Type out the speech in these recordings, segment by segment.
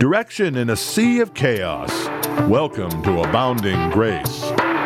Direction in a sea of chaos. Welcome to Abounding Grace.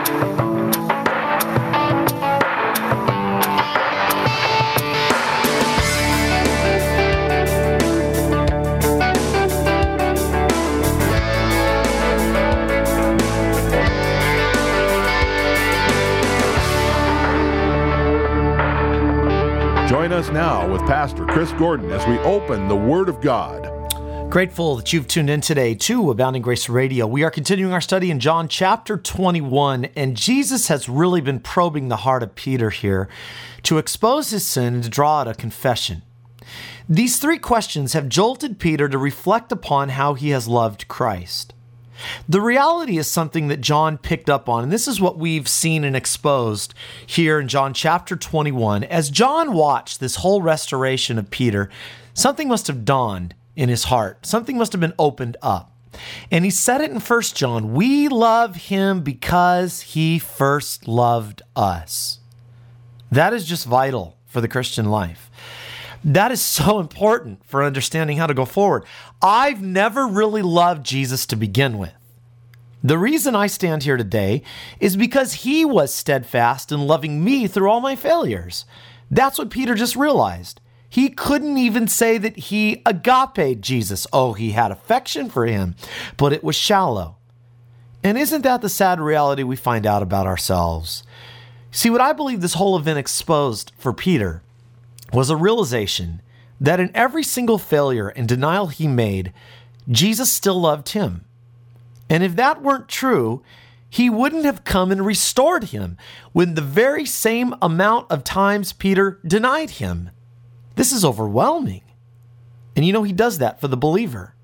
Join us now with Pastor Chris Gordon as we open the Word of God. Grateful that you've tuned in today to Abounding Grace Radio. We are continuing our study in John chapter 21, and Jesus has really been probing the heart of Peter here to expose his sin and to draw out a confession. These three questions have jolted Peter to reflect upon how he has loved Christ. The reality is something that John picked up on, and this is what we've seen and exposed here in John chapter 21. As John watched this whole restoration of Peter, something must have dawned in his heart. Something must have been opened up. And he said it in 1 John, we love him because he first loved us. That is just vital for the Christian life. That is so important for understanding how to go forward. I've never really loved Jesus to begin with. The reason I stand here today is because he was steadfast in loving me through all my failures. That's what Peter just realized. He couldn't even say that he agaped Jesus. Oh, he had affection for him, but it was shallow. And isn't that the sad reality we find out about ourselves? See, what I believe this whole event exposed for Peter was a realization that in every single failure and denial he made, Jesus still loved him. And if that weren't true, he wouldn't have come and restored him when the very same amount of times Peter denied him. This is overwhelming. And you know, he does that for the believer.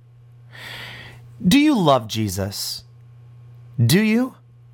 Do you love Jesus? Do you?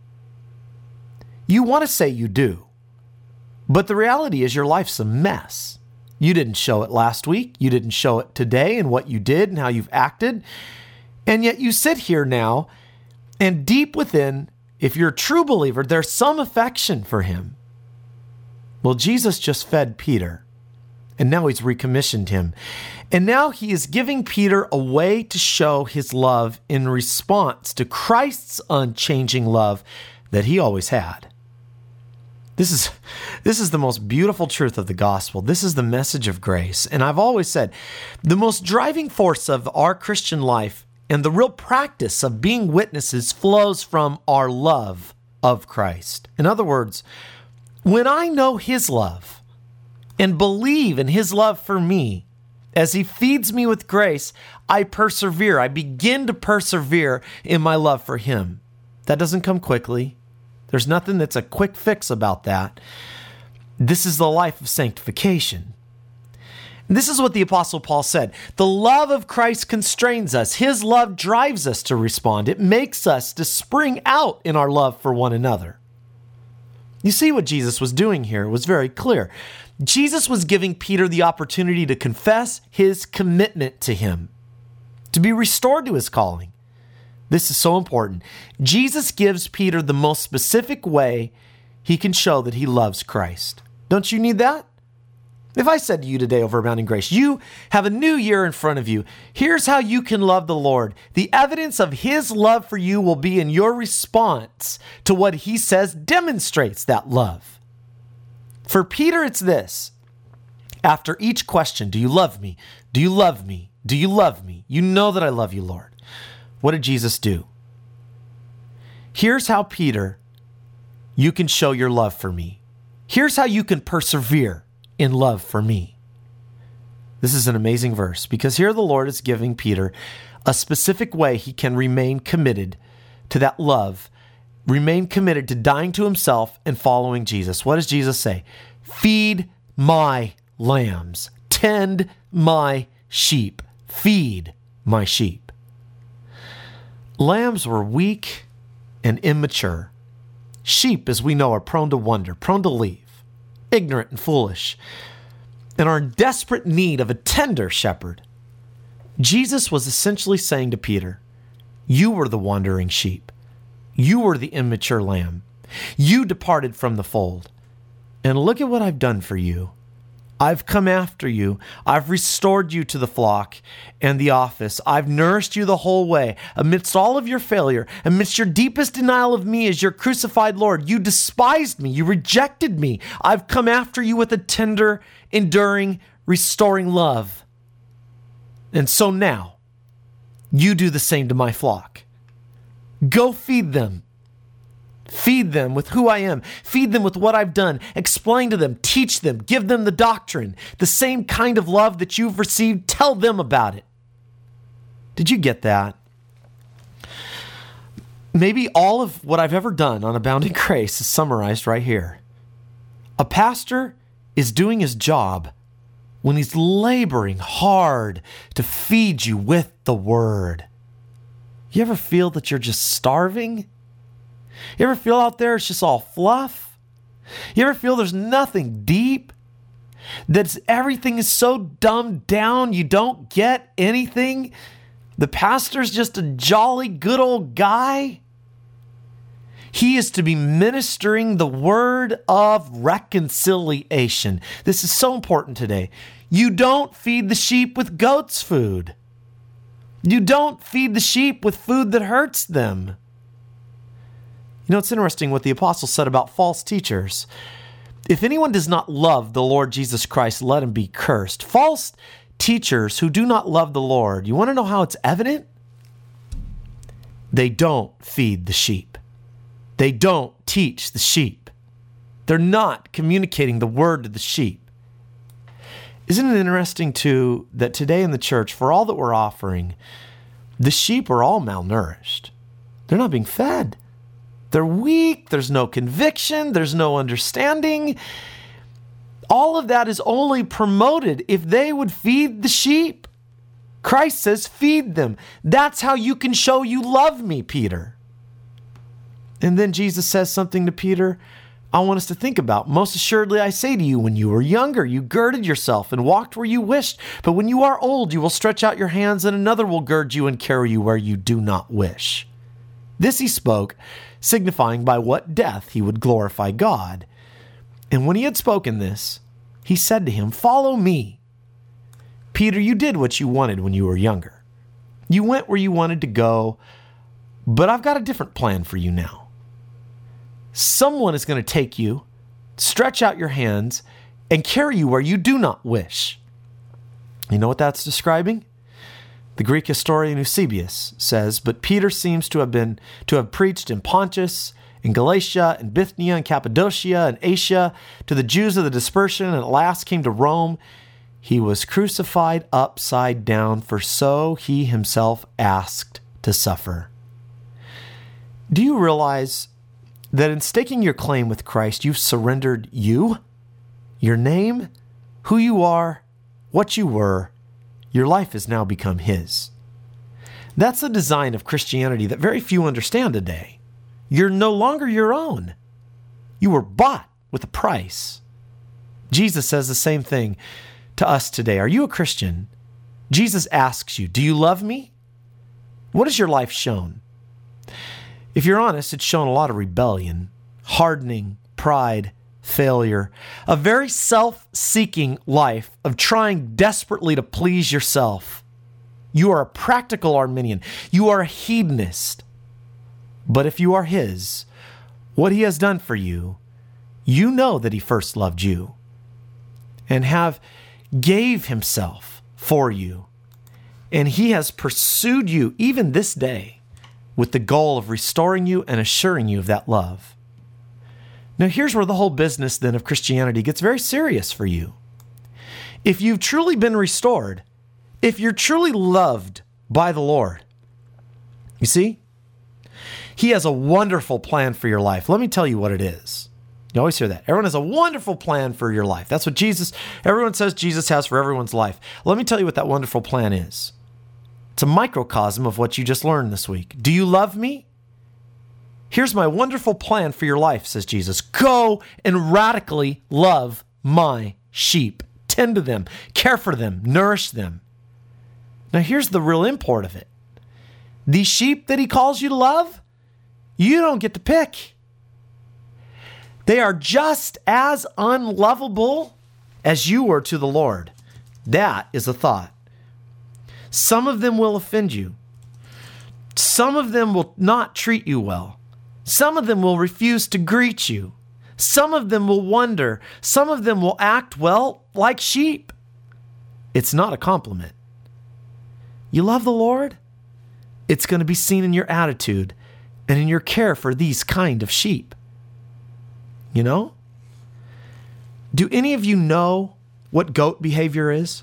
You want to say you do, but the reality is your life's a mess. You didn't show it last week. You didn't show it today in what you did and how you've acted. And yet you sit here now, and deep within, if you're a true believer, there's some affection for him. Well, Jesus just fed Peter. And now he's recommissioned him. And now he is giving Peter a way to show his love in response to Christ's unchanging love that he always had. This is the most beautiful truth of the gospel. This is the message of grace. And I've always said, the most driving force of our Christian life and the real practice of being witnesses flows from our love of Christ. In other words, when I know his love, and believe in his love for me, as he feeds me with grace, I persevere. I begin to persevere in my love for him. That doesn't come quickly. There's nothing that's a quick fix about that. This is the life of sanctification. And this is what the Apostle Paul said. The love of Christ constrains us. His love drives us to respond. It makes us to spring out in our love for one another. You see what Jesus was doing here was very clear. Jesus was giving Peter the opportunity to confess his commitment to him, to be restored to his calling. This is so important. Jesus gives Peter the most specific way he can show that he loves Christ. Don't you need that? If I said to you today over Abounding Grace, you have a new year in front of you. Here's how you can love the Lord. The evidence of his love for you will be in your response to what he says demonstrates that love. For Peter, it's this. After each question, do you love me? Do you love me? Do you love me? You know that I love you, Lord. What did Jesus do? Here's how, Peter, you can show your love for me. Here's how you can persevere in love for me. This is an amazing verse because here the Lord is giving Peter a specific way he can remain committed to that love, remain committed to dying to himself and following Jesus. What does Jesus say? Feed my lambs. Tend my sheep. Feed my sheep. Lambs were weak and immature. Sheep, as we know, are prone to wander, prone to leave, ignorant and foolish, and are in desperate need of a tender shepherd. Jesus was essentially saying to Peter, you were the wandering sheep. You were the immature lamb. You departed from the fold. And look at what I've done for you. I've come after you. I've restored you to the flock and the office. I've nourished you the whole way. Amidst all of your failure, amidst your deepest denial of me as your crucified Lord, you despised me. You rejected me. I've come after you with a tender, enduring, restoring love. And so now, you do the same to my flock. Go feed them. Feed them with who I am. Feed them with what I've done. Explain to them, teach them, give them the doctrine. The same kind of love that you've received, tell them about it. Did you get that? Maybe all of what I've ever done on Abounding Grace is summarized right here. A pastor is doing his job when he's laboring hard to feed you with the word. You ever feel that you're just starving? You ever feel out there it's just all fluff? You ever feel there's nothing deep? That everything is so dumbed down you don't get anything? The pastor's just a jolly good old guy? He is to be ministering the word of reconciliation. This is so important today. You don't feed the sheep with goat's food. You don't feed the sheep with food that hurts them. You know, it's interesting what the apostle said about false teachers. If anyone does not love the Lord Jesus Christ, let him be cursed. False teachers who do not love the Lord, you want to know how it's evident? They don't feed the sheep. They don't teach the sheep. They're not communicating the word to the sheep. Isn't it interesting, too, that today in the church, for all that we're offering, the sheep are all malnourished. They're not being fed. They're weak. There's no conviction. There's no understanding. All of that is only promoted if they would feed the sheep. Christ says, feed them. That's how you can show you love me, Peter. And then Jesus says something to Peter I want us to think about. Most assuredly, I say to you, when you were younger, you girded yourself and walked where you wished. But when you are old, you will stretch out your hands and another will gird you and carry you where you do not wish. This he spoke, signifying by what death he would glorify God. And when he had spoken this, he said to him, follow me. Peter, you did what you wanted when you were younger. You went where you wanted to go, but I've got a different plan for you now. Someone is going to take you, stretch out your hands, and carry you where you do not wish. You know what that's describing? The Greek historian Eusebius says, but Peter seems to have preached in Pontus, in Galatia, in Bithynia, and Cappadocia, and Asia, to the Jews of the dispersion, and at last came to Rome. He was crucified upside down, for so he himself asked to suffer. Do you realize that in staking your claim with Christ, you've surrendered you, your name, who you are, what you were? Your life has now become his. That's the design of Christianity that very few understand today. You're no longer your own. You were bought with a price. Jesus says the same thing to us today. Are you a Christian? Jesus asks you, do you love me? What has your life shown? If you're honest, it's shown a lot of rebellion, hardening, pride, failure, a very self-seeking life of trying desperately to please yourself. You are a practical Arminian. You are a hedonist. But if you are his, what he has done for you, you know that he first loved you and gave himself for you. And he has pursued you even this day with the goal of restoring you and assuring you of that love. Now, here's where the whole business then of Christianity gets very serious for you. If you've truly been restored, if you're truly loved by the Lord, you see, he has a wonderful plan for your life. Let me tell you what it is. You always hear that. Everyone has a wonderful plan for your life. That's what everyone says Jesus has for everyone's life. Let me tell you what that wonderful plan is. It's a microcosm of what you just learned this week. Do you love me? Here's my wonderful plan for your life, says Jesus. Go and radically love my sheep. Tend to them, care for them, nourish them. Now here's the real import of it. These sheep that he calls you to love, you don't get to pick. They are just as unlovable as you were to the Lord. That is a thought. Some of them will offend you. Some of them will not treat you well. Some of them will refuse to greet you. Some of them will wonder. Some of them will act, well, like sheep. It's not a compliment. You love the Lord? It's going to be seen in your attitude and in your care for these kind of sheep. You know? Do any of you know what goat behavior is?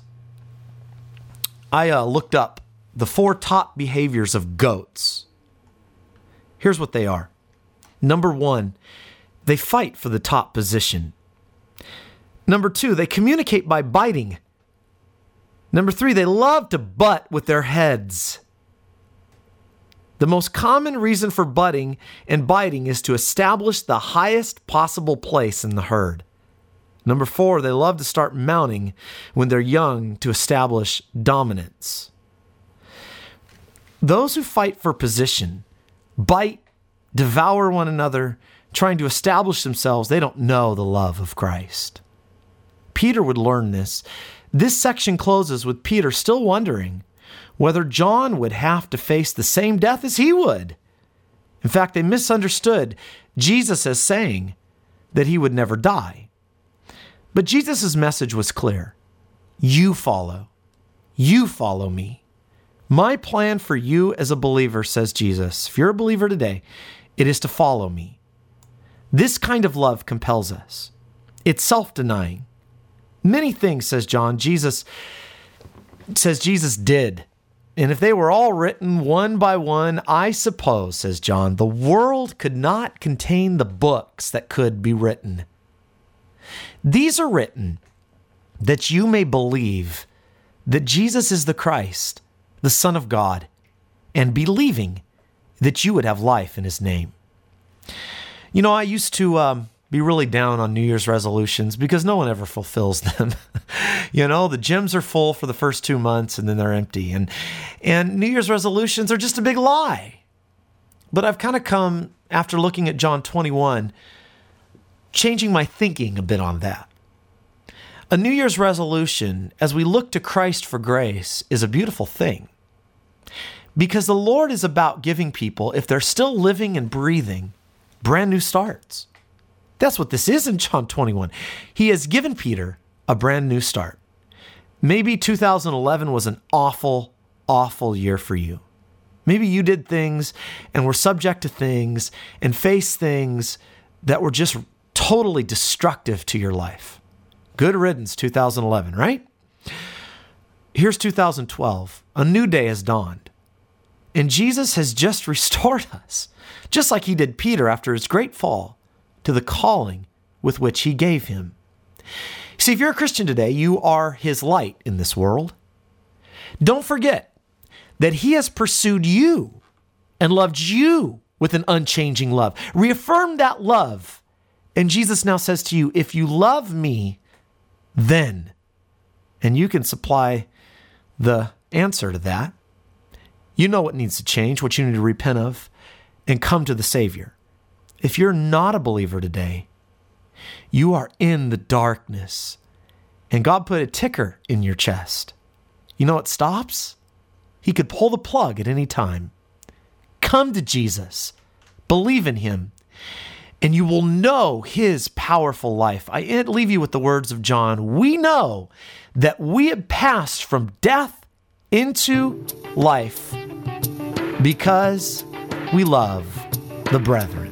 I looked up the 4 top behaviors of goats. Here's what they are. Number 1, they fight for the top position. Number 2, they communicate by biting. Number 3, they love to butt with their heads. The most common reason for butting and biting is to establish the highest possible place in the herd. Number 4, they love to start mounting when they're young to establish dominance. Those who fight for position, bite, devour one another, trying to establish themselves, they don't know the love of Christ. Peter would learn this. This section closes with Peter still wondering whether John would have to face the same death as he would. In fact, they misunderstood Jesus as saying that he would never die. But Jesus' message was clear. You follow me. My plan for you as a believer, says Jesus, if you're a believer today, it is to follow me. This kind of love compels us. It's self-denying. Many things, says John, Jesus did. And if they were all written one by one, I suppose, says John, the world could not contain the books that could be written. These are written that you may believe that Jesus is the Christ, the Son of God, and believing that you would have life in his name. You know, I used to be really down on New Year's resolutions because no one ever fulfills them. You know, the gyms are full for the first 2 months and then they're empty. And New Year's resolutions are just a big lie. But I've kind of come, after looking at John 21, changing my thinking a bit on that. A New Year's resolution, as we look to Christ for grace, is a beautiful thing. Because the Lord is about giving people, if they're still living and breathing, brand new starts. That's what this is in John 21. He has given Peter a brand new start. Maybe 2011 was an awful, awful year for you. Maybe you did things and were subject to things and faced things that were just totally destructive to your life. Good riddance, 2011, right? Here's 2012. A new day has dawned. And Jesus has just restored us, just like he did Peter after his great fall, to the calling with which he gave him. See, if you're a Christian today, you are his light in this world. Don't forget that he has pursued you and loved you with an unchanging love. Reaffirm that love. And Jesus now says to you, if you love me, then, and you can supply the answer to that. You know what needs to change, what you need to repent of, and come to the Savior. If you're not a believer today, you are in the darkness, and God put a ticker in your chest. You know what stops? He could pull the plug at any time. Come to Jesus, believe in him, and you will know his powerful life. I leave you with the words of John. We know that we have passed from death into life because we love the brethren.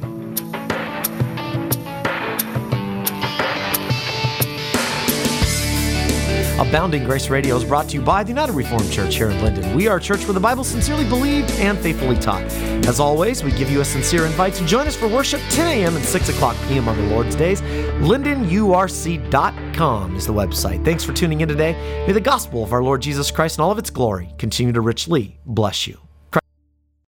Abounding Grace Radio is brought to you by the United Reformed Church here in Linden. We are a church where the Bible is sincerely believed and faithfully taught. As always, we give you a sincere invite to join us for worship 10 a.m. and 6 o'clock p.m. on the Lord's days. LindenURC.com is the website. Thanks for tuning in today. May the gospel of our Lord Jesus Christ and all of its glory continue to richly bless you.